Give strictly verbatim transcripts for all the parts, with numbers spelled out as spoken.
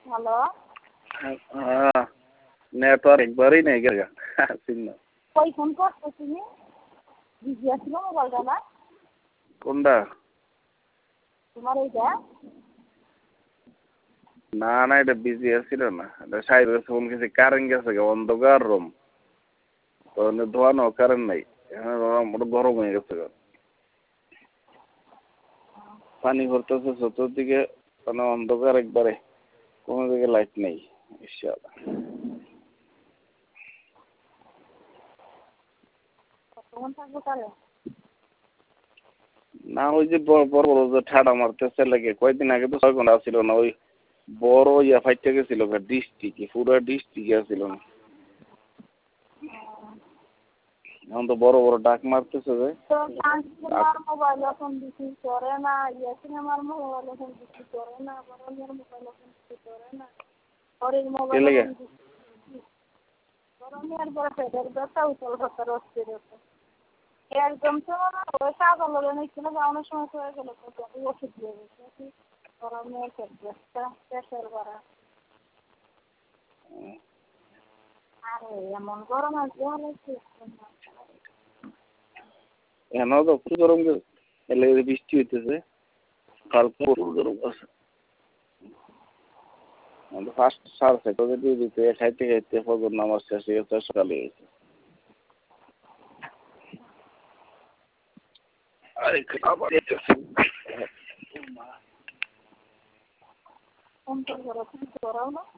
Hello. হ্যাঁ, network একবারই নেই গেল সিগন্যাল। কই ফোন করছো তুমি? বিজি আছিল মোবাইলটা না? কোনটা? তোমার এইটা? না না, এটা বিজি আছিল না। এটা সাইডে ফোন গেছে, কারেন্ট গেছে, অন্ধকার রুম তো ধোয়ানো কারেন্ট নাই, এখন গরম হয়ে গেছে। পানি ভরতেছে চতুর্দিকে, মানে অন্ধকার একবারে, কোনো দিকে লাইট নেই। না ওই যে বড় বড় যে ঠাডা মারতেছে লাগে, কয়েকদিন আগে তো ছয় ঘন্টা ছিল না, ওই বড় ইয়া ফাইটে গেছিল ডিস্ট্রিক্ট, পুরো ডিস্ট্রিক্ট ছিল না। এখন তো বড় বড় ডাক মারতেছে যে মোবাইল ফোন বিক্রি করে না, ইয়ে সিনেমার মোবাইল ফোন বিক্রি করে না, বড়দের মোবাইল ফোন বিক্রি করে না, ওর মোবাইল গরমের পরে পেটের ব্যথা উতল ব্যথার অস্থিরতা একদম তো ওই কাগজ নিচ্ছিল অনেক সময় হয়ে গেল, ওষুধ দিয়ে গেছে গরমের পেট ব্যথা, প্রেশার বাড়া। আরে এমন গরম আছে এখন তো খুব গরম এলে বৃষ্টি হইতেছে, কালকে প্রচুর গরম আছে। ফার্স্ট সার খেতে দিয়ে দিতে খাইতে খাইতে ফজর নামাজ শেষ হয়ে গেছে, সকালে গেছে। আরে খাবার করাও না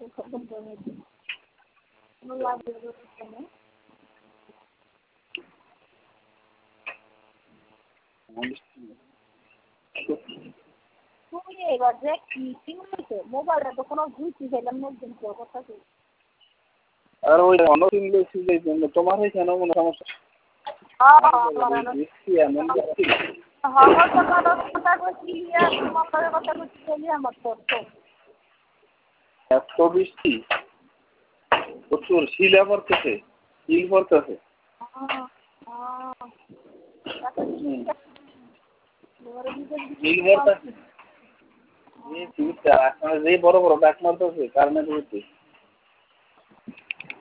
তুমি এবার যে কি কিনছো মোবাইলটা তো কোনো বুঝি খেলাম না, একদিন কথা কি আর ওই অন্য কিনলে তোমার কেন কোনো সমস্যা? এত বৃষ্টি প্রচুর শিলা পড়তেছে, শিল পড়তেছে। যে বড় বড় ডাক মারতেছে কারণে